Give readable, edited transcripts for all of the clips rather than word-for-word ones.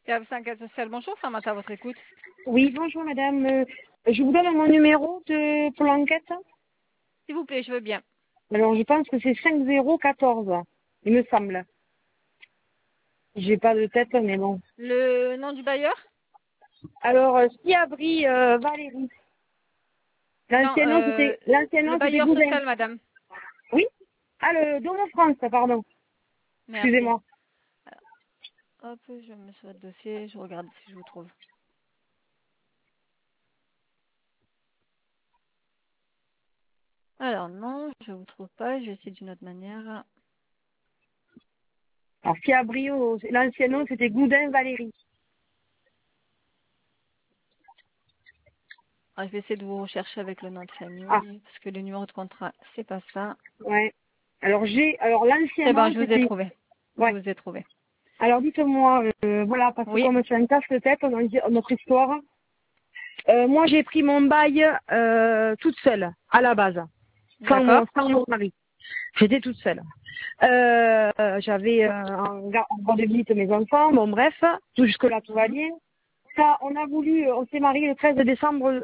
CAP5 Social, bonjour, Samantha, à votre écoute. Oui, bonjour madame. Je vous donne mon numéro pour l'enquête. S'il vous plaît, je veux bien. Alors je pense que c'est 5014, il me semble. J'ai pas de tête, mais bon. Le nom du bailleur? Alors, Ski-Abri Valérie. Non, L'ancien le nom c'était bailleur Goudin. social, madame. Oui. Ah, le Domo France, pardon. Merci. Excusez-moi. Hop, je me mets sur votre dossier, je regarde si je vous trouve. Alors non, je vous trouve pas, je vais essayer d'une autre manière. Alors, Ski-Abri, l'ancien nom c'était Goudin Valérie. Alors, je vais essayer de vous rechercher avec le nom de Ah, famille, parce que le numéro de contrat, c'est pas ça. ouais. Alors l'ancien C'est bon, nom je vous ai c'était, trouvé. Je ouais. vous ai trouvé. Alors dites-moi, voilà, parce que Oui, comme c'est un casse-tête dans notre histoire, moi, j'ai pris mon bail toute seule, à la base, d'accord. sans mon mari. J'étais toute seule. J'avais en garde de visite mes enfants, bon bref, tout jusque-là, tout va Mhm, bien. Ça, on s'est mariés le 13 décembre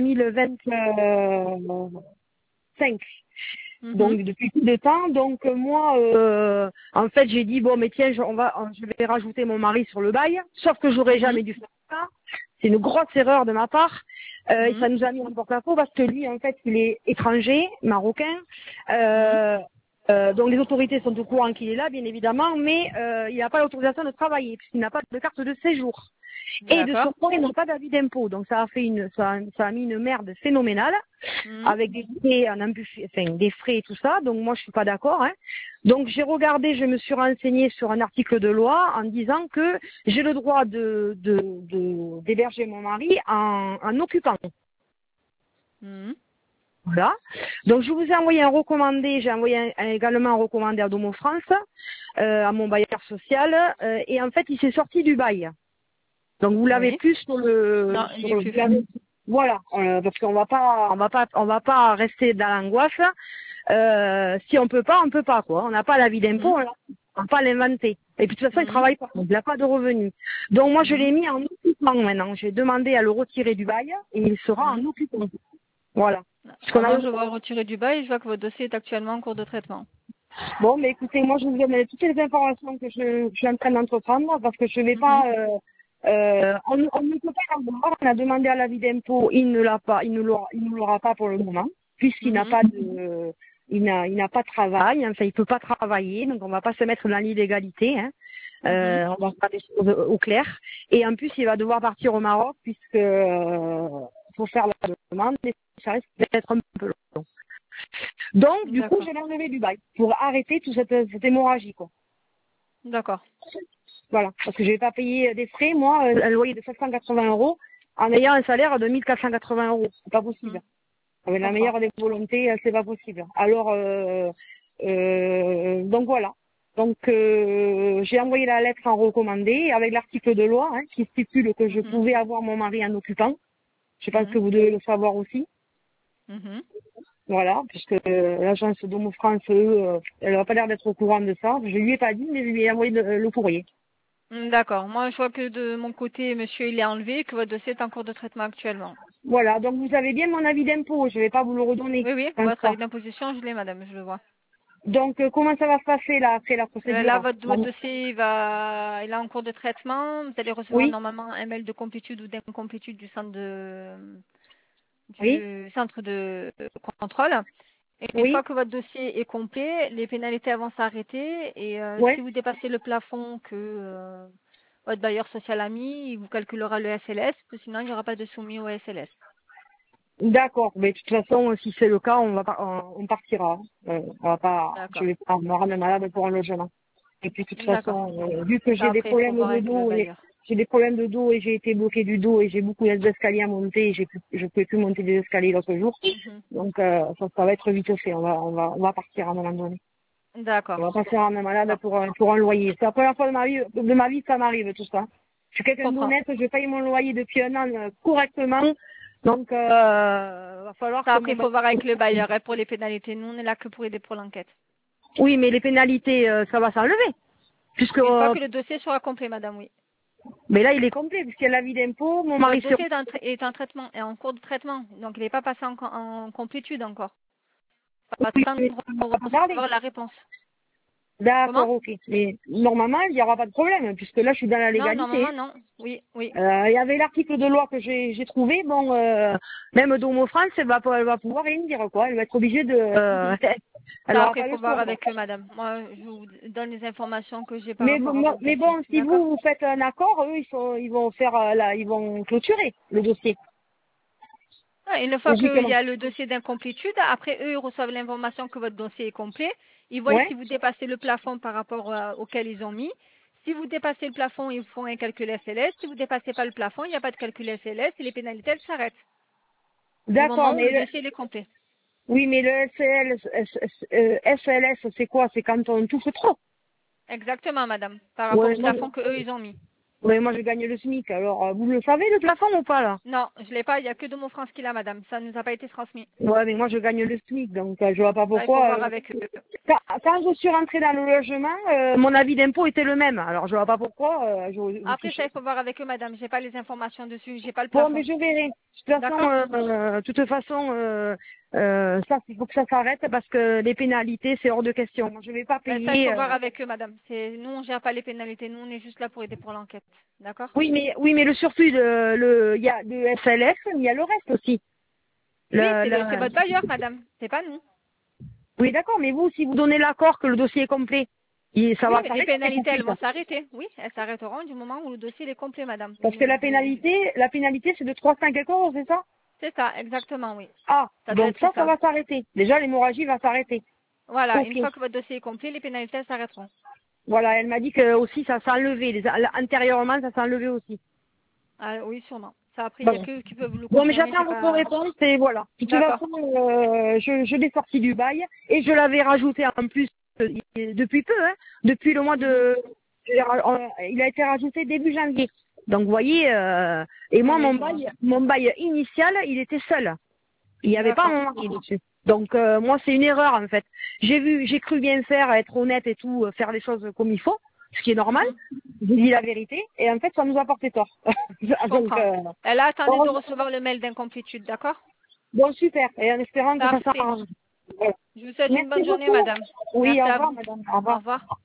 2025. mhm, Donc depuis tout de temps, donc moi, en fait, j'ai dit bon, mais tiens, je vais rajouter mon mari sur le bail, sauf que j'aurais mhm, jamais dû faire ça. C'est une grosse erreur de ma part. Et mhm, ça nous a mis en porte-à-faux parce que lui, en fait, il est étranger, marocain. mhm. Donc les autorités sont au courant qu'il est là, bien évidemment, mais il n'a pas l'autorisation de travailler puisqu'il n'a pas de carte de séjour. Et de D'accord. surcroît, ils n'ont pas d'avis d'impôt. Donc ça a mis une merde phénoménale Mhm, avec des frais, des frais et tout ça. Donc moi, je suis pas d'accord. Hein. Donc j'ai regardé, je me suis renseignée sur un article de loi en disant que j'ai le droit d'héberger mon mari en occupant. mhm. Voilà. Donc je vous ai envoyé un recommandé, j'ai envoyé également un recommandé à Domo France, à mon bailleur social, et en fait il s'est sorti du bail. Donc vous l'avez Oui. plus sur Non, il est plus. voilà, parce on va pas rester dans l'angoisse. Si on peut pas, on peut pas quoi. On n'a pas l'avis d'impôt, Mhm, on va pas l'inventer. Et puis de toute façon, il mhm, travaille pas, donc il n'a pas de revenus. Donc moi je mhm, l'ai mis en occupant maintenant. J'ai demandé à le retirer du bail et il sera en mhm. occupant. Voilà. Parce Alors qu'on moi, a je vois retirer du bail, je vois que votre dossier est actuellement en cours de traitement. Bon, mais écoutez, moi je vous donne toutes les informations que je suis en train d'entreprendre parce que je ne vais Mhm, pas. On ne peut pas l'avoir. On a demandé à l'avis d'impôt, il ne l'a pas, il ne l'aura pas pour le moment puisqu'il n'a mhm, pas de, il n'a pas de travail. Enfin, il peut pas travailler, donc on va pas se mettre dans l'illégalité. Hein. mhm. On va faire des choses au clair. Et en plus, il va devoir partir au Maroc puisque faut faire la demande et ça risque d'être un peu long. Donc, du coup, je D'accord, l'ai enlevé du bail pour arrêter toute cette hémorragie, quoi. d'accord. Voilà. Parce que je vais pas payer des frais, moi, un loyer de 780 euros en ayant un salaire de 1480 euros. C'est pas possible. Mhm. Je Avec la comprends. meilleure des volontés, c'est pas possible. Alors, donc voilà. Donc, j'ai envoyé la lettre en recommandé avec l'article de loi hein, qui stipule que je Mhm, pouvais avoir mon mari en occupant. Je pense que mhm, vous devez le savoir aussi. mhm. Voilà, puisque l'agence Domo France, elle n'a pas l'air d'être au courant de ça. Je lui ai pas dit, mais je lui ai envoyé le courrier. D'accord. Moi, je vois que de mon côté, monsieur, il est enlevé, que votre dossier est en cours de traitement actuellement. Voilà, donc vous avez bien mon avis d'impôt, je vais pas vous le redonner, Oui, oui, je pense votre pas. avis d'imposition, je l'ai, madame, je le vois. Donc comment ça va se passer là, après la Là, procédure? votre dossier il est en cours de traitement. Vous allez recevoir Oui, normalement un mail de complétude ou d'incomplétude oui, du centre de contrôle. Et une oui, fois que votre dossier est complet, les pénalités vont s'arrêter. Et si ouais. vous dépassez le plafond que votre bailleur social a mis, il vous calculera le SLS, que sinon il n'y aura pas de soumis au SLS. D'accord, mais de toute façon, si c'est le cas, on partira. On va pas, je D'accord. vais pas me rendre malade pour un logement. Et puis de toute D'accord. façon, vu que Ça, j'ai des après, il faut problèmes voir de avec le dos, bailleur. j'ai des problèmes de dos et j'ai été bloquée du dos et j'ai beaucoup d'escaliers à monter et je pouvais plus monter des escaliers l'autre jour. Mhm. Donc ça va être vite fait. On va partir à un moment donné. On D'accord. va pas faire un malade Bon, pour un loyer. C'est la première fois de ma vie que ça m'arrive tout ça. Je suis je quelqu'un comprends. d'honnête, je paye mon loyer depuis un an correctement. Donc va falloir Ça, que après, il faut voir avec le bailleur. Et pour les pénalités, nous, on est là que pour aider pour l'enquête. oui, mais les pénalités, ça va s'enlever. Puisque Une fois que le dossier sera complet, madame, oui. Mais là, il est complet, puisqu'il y a l'avis d'impôt, mon mari Votre se... dossier est en traitement, est en cours de traitement, donc il n'est pas passé en complétude encore. Pas Oui, temps de mais on va pas parler. recevoir la réponse. Comment? D'accord, ok. Mais normalement, il n'y aura pas de problème, puisque là, je suis dans la Non, légalité. normalement non. Oui, oui. Il y avait l'article de loi que j'ai trouvé, bon, même Domo France, elle va pouvoir rien dire, quoi. Elle va être obligée de... Mhm. elle Ça, n'aura après, il pas le faut voir choix, quoi. avec eux, madame. Moi, je vous donne les informations que j'ai par rapport à votre Mais dossier. bon, si D'accord? vous faites un accord, eux, ils vont faire, ils vont clôturer le dossier, Ouais, une fois qu'il logiquement. y a le dossier d'incomplétude, après eux, ils reçoivent l'information que votre dossier est complet. Ils voient Ouais. si vous dépassez le plafond par rapport auquel ils ont mis. Si vous dépassez le plafond, ils font un calcul SLS. Si vous ne dépassez pas le plafond, il n'y a pas de calcul SLS et les pénalités, elles s'arrêtent du D'accord, moment où mais le dossier il est complet. oui, mais le SLS, c'est quoi? C'est quand on touche trop. Exactement, madame, par rapport Ouais, au plafond que eux, ils ont mis. moi, je gagne le SMIC. Alors, vous le savez, le plafond ou pas, là? Non, je l'ai pas, il n'y a que de mon France qui l'a, madame. Ça ne nous a pas été transmis. Ouais, mais moi, je gagne le SMIC, donc je vois pas Ça, il faut pourquoi. voir avec eux. Quand je suis rentrée dans le logement, mon avis d'impôt était le même. Alors, je vois pas pourquoi je Après ça, touchais. il faut voir avec eux, madame. J'ai pas les informations dessus, j'ai pas le Bon, mais plafond. je verrai. D'accord? De toute façon, ça, il faut que ça s'arrête parce que les pénalités, c'est hors de question. Moi, je vais pas Ben, ça, il payer. faut voir avec eux, madame. Nous, on gère pas les pénalités. Nous, on est juste là pour aider pour l'enquête. D'accord? Oui, mais le surplus, il y a le SLF, mais il y a le reste aussi. Oui, Le, c'est le- votre bailleur, madame. C'est pas nous. Oui, d'accord, mais vous, si vous donnez l'accord que le dossier est complet, ça Oui, va les s'arrêter les pénalités, elles poursuites. vont s'arrêter. Oui, elles s'arrêteront du moment où le dossier est complet, madame. Parce que la pénalité, c'est de 300 quelque euros, c'est ça? C'est ça, exactement, oui. Ah, Ça doit donc être ça ça. va s'arrêter. Déjà, l'hémorragie va s'arrêter. Voilà, Ok. une fois que votre dossier est complet, les pénalités elles s'arrêteront. Voilà, elle m'a dit que aussi ça s'est enlevé. Antérieurement, ça s'est enlevé aussi. Ah, oui, sûrement. Ça, après, il n'y a Bon. que qui peuvent le Bon, mais confirmer. j'attends J'ai votre pas. réponse et voilà. De toute D'accord. façon, je l'ai sorti du bail et je l'avais rajouté en plus depuis peu, hein, depuis le mois Mhm. de... Il a été rajouté début janvier. Donc, vous voyez, et Oui, moi, oui, je vois. mon bail initial, il était seul. Il n'y avait pas D'accord. mon mari dessus. Donc, moi, c'est une erreur, en fait. J'ai cru bien faire, être honnête et tout, faire les choses comme il faut, ce qui est normal. Mhm. J'ai dit la vérité et en fait, ça nous a porté tort. Je Donc, comprends. Elle a attendu de heureusement. recevoir le mail d'incomplétude, d'accord? Bon, super. Et en espérant que ça Parfait. s'arrange. Voilà. Je vous souhaite une Merci bonne journée, beaucoup. madame. Oui, Merci au à revoir, vous. madame. Au Au revoir. revoir.